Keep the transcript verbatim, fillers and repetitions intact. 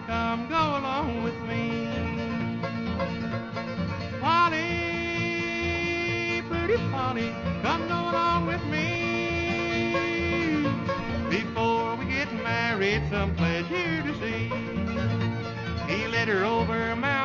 come go along with me. Polly, pretty Polly, come go along with me. Before we get married, some pleasure to see. He led her over a mountain